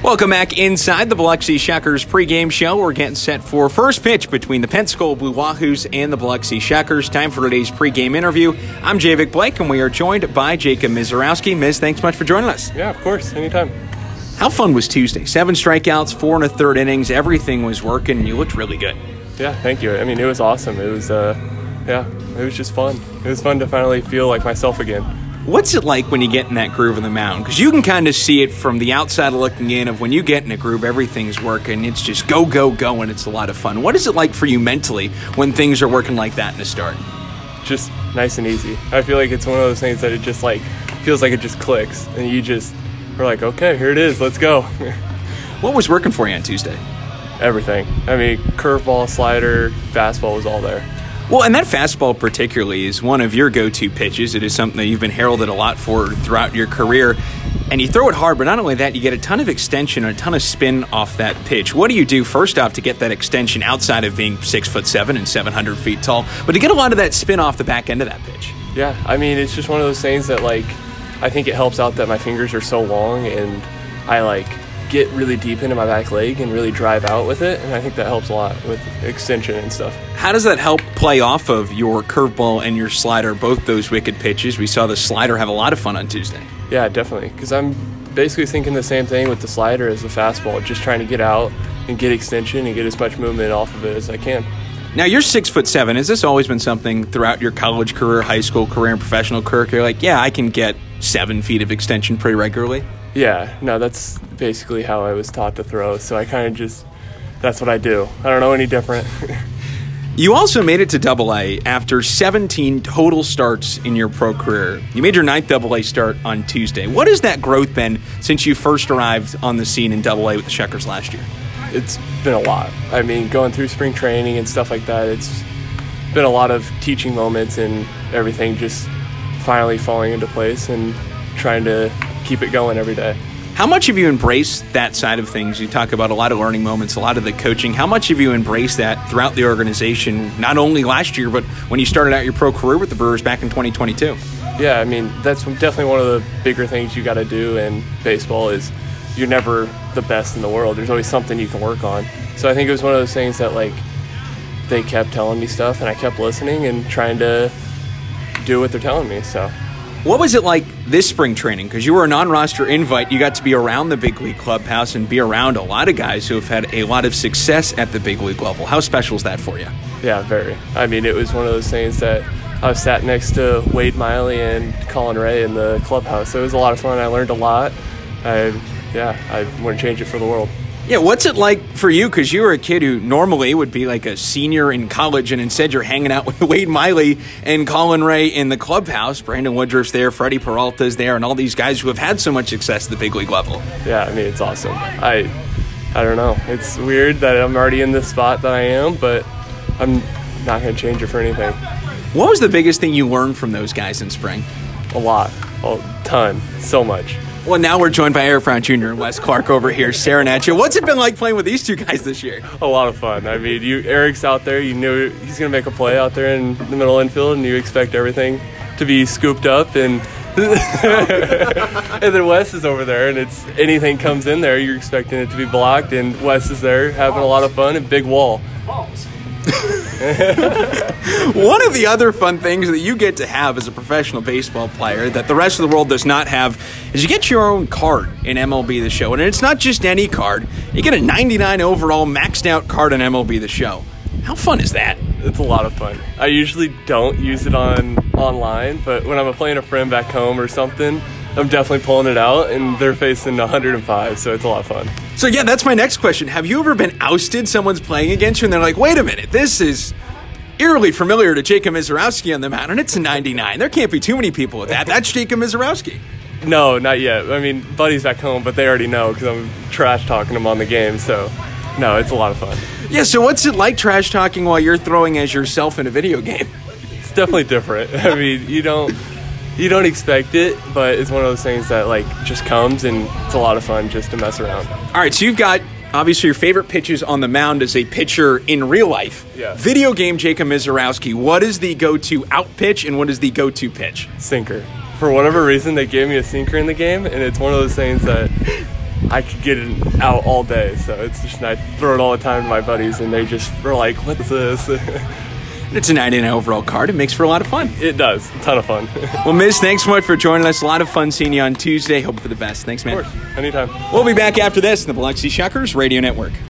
Welcome back inside the Biloxi Shuckers pregame show. We're getting set for first pitch between the Pensacola Blue Wahoos and the Biloxi Shuckers. Time for today's pregame interview. I'm Javik Blake, and we are joined by Jacob Mizorowski. Miz, thanks much for joining us. Yeah, of course. Anytime. How fun was Tuesday? 7 strikeouts, 4 1/3 innings. Everything was working. You looked really good. Yeah, thank you. I mean, it was awesome. It was, it was just fun. It was fun to finally feel like myself again. What's it like when you get in that groove of the mound? Because you can kind of see it from the outside looking in of when you get in a groove, everything's working. It's just go, go, go, and it's a lot of fun. What is it like for you mentally when things are working like that in the start? Just nice and easy. I feel like it's one of those things that it just feels like it just clicks. And you just are like, okay, here it is. Let's go. What was working for you on Tuesday? Everything. I mean, curveball, slider, fastball was all there. Well, and that fastball particularly is one of your go-to pitches. It is something that you've been heralded a lot for throughout your career. And you throw it hard, but not only that, you get a ton of extension and a ton of spin off that pitch. What do you do first off to get that extension outside of being 6'7" and 700 feet tall, but to get a lot of that spin off the back end of that pitch? Yeah, I mean, it's just one of those things that, I think it helps out that my fingers are so long and I, get really deep into my back leg and really drive out with it, and I think that helps a lot with extension and stuff. How does that help play off of your curveball and your slider, both those wicked pitches? We saw the slider have a lot of fun on Tuesday. Yeah, definitely, because I'm basically thinking the same thing with the slider as the fastball, just trying to get out and get extension and get as much movement off of it as I can. Now, you're 6'7". Has this always been something throughout your college career, high school career, and professional career? You're like, yeah, I can get 7 feet of extension pretty regularly? Yeah, no, that's basically how I was taught to throw, so I kind of just, that's what I do. I don't know any different. You also made it to Double-A after 17 total starts in your pro career. You made your 9th Double-A start on Tuesday. What has that growth been since you first arrived on the scene in Double-A with the Shuckers last year? It's been a lot. I mean, going through spring training and stuff like that, it's been a lot of teaching moments and everything just finally falling into place and trying to keep it going every day. How much have you embraced that side of things? You talk about a lot of learning moments, a lot of the coaching. How much have you embraced that throughout the organization, not only last year, but when you started out your pro career with the Brewers back in 2022? Yeah, I mean, that's definitely one of the bigger things you got to do in baseball is you're never the best in the world. There's always something you can work on. So I think it was one of those things that, they kept telling me stuff, and I kept listening and trying to do what they're telling me, so. What was it like this spring training? Because you were a non-roster invite. You got to be around the big league clubhouse and be around a lot of guys who have had a lot of success at the big league level. How special is that for you? Yeah, very. I mean, it was one of those things that I was sat next to Wade Miley and Colin Ray in the clubhouse. So it was a lot of fun. I learned a lot. I wouldn't change it for the world. Yeah, what's it like for you? Because you were a kid who normally would be like a senior in college, and instead you're hanging out with Wade Miley and Colin Ray in the clubhouse. Brandon Woodruff's there, Freddie Peralta's there, and all these guys who have had so much success at the big league level. Yeah, I mean, it's awesome. I don't know. It's weird that I'm already in this spot that I am, but I'm not going to change it for anything. What was the biggest thing you learned from those guys in spring? A lot. A ton. So much. Well, now we're joined by Eric Brown Jr. and Wes Clark over here staring at you. What's it been like playing with these two guys this year? A lot of fun. I mean, Eric's out there. You knew he's going to make a play out there in the middle infield, and you expect everything to be scooped up. And and then Wes is over there, and it's anything comes in there, you're expecting it to be blocked. And Wes is there having a lot of fun, and big wall. One of the other fun things that you get to have as a professional baseball player that the rest of the world does not have is you get your own card in MLB The Show. And it's not just any card. You get a 99 overall maxed out card in MLB The Show. How fun is that? It's a lot of fun. I usually don't use it online, but when I'm playing a friend back home or something, I'm definitely pulling it out, and they're facing 105, so it's a lot of fun. So, yeah, that's my next question. Have you ever been ousted? Someone's playing against you, and they're like, wait a minute, this is eerily familiar to Jacob Mizorowski on the mound, and it's a 99. There can't be too many people with that. That's Jacob Mizorowski. No, not yet. I mean, buddies back home, but they already know because I'm trash talking them on the game, so no, it's a lot of fun. Yeah, so what's it like trash talking while you're throwing as yourself in a video game? It's definitely different. I mean, you don't expect it, but it's one of those things that just comes, and it's a lot of fun just to mess around. All right, so you've got obviously your favorite pitches on the mound as a pitcher in real life. Yeah. Video game Jacob Mizorowski, what is the go-to out pitch and what is the go-to pitch? Sinker. For whatever reason, they gave me a sinker in the game, and it's one of those things that I could get it out all day. So it's just, I throw it all the time to my buddies, and they just are like, "What is this?" It's a 99 overall card. It makes for a lot of fun. It does. A ton of fun. Well, Miz, thanks so much for joining us. A lot of fun seeing you on Tuesday. Hope for the best. Thanks, man. Of course. Anytime. We'll be back after this on the Biloxi Shuckers Radio Network.